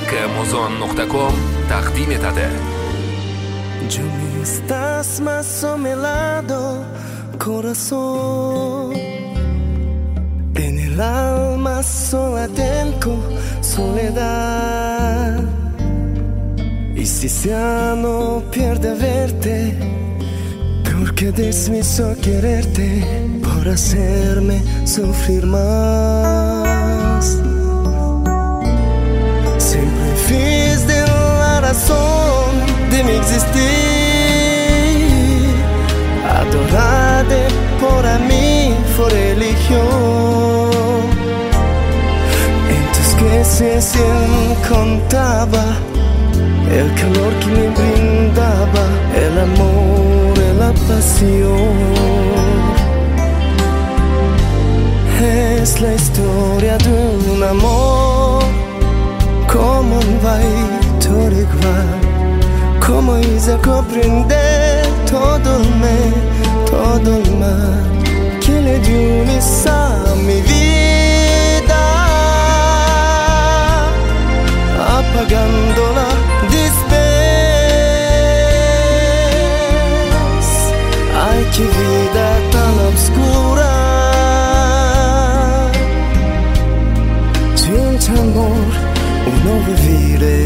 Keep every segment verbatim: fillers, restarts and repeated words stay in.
k muzon nuqta com taqdim etadi. Yo no estás más a mi lado, corazón. En el alma sola tengo soledad. Y si ya no pierde verte, porque desmiso quererte por hacerme sufrir más. Siempre fuiste la razón de mi existir. Adorarte por mí fue religión. En tus quesos encontraba el calor que me brindaba, el amor y la pasión. Es la historia de un amor, como un baito igual, como hizo comprender todo el mal, todo el mal que le dio a mi vida, apagándola después. Ay, qué vida tan oscura, sin tu amor no viviré.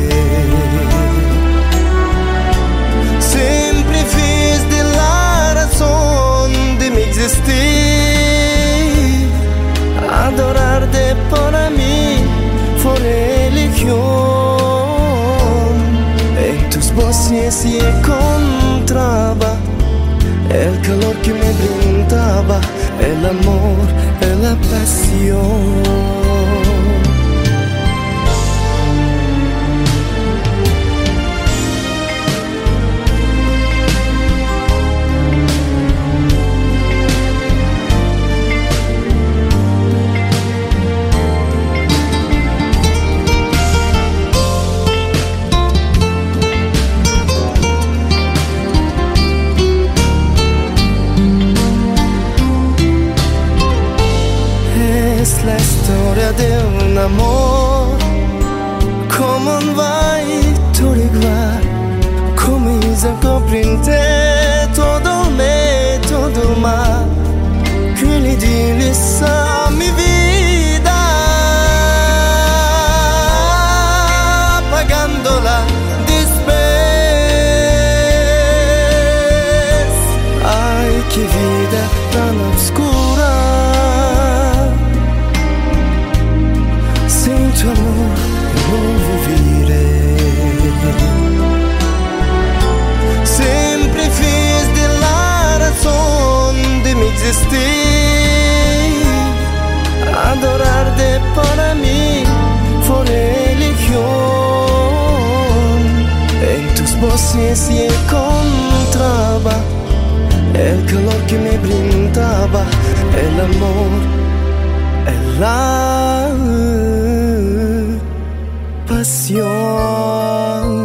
Siempre fuiste la razón de mi existir. Adorarte por mí fue religión. En tus voces y encontraba el calor que me brindaba, el amor y la pasión. Es la historia de un amor, como un baito igual, como hizo comprender todo el mal, todo el mal que le diles a mi vida, apagándola después. Ay, qué vida tan oscura, sin tu amor no viviré. Siempre fuiste la razón de mi existir. Adorarte para mí fue religión. En tus voces y encontraba el calor que me brindaba, el amor, la pasión.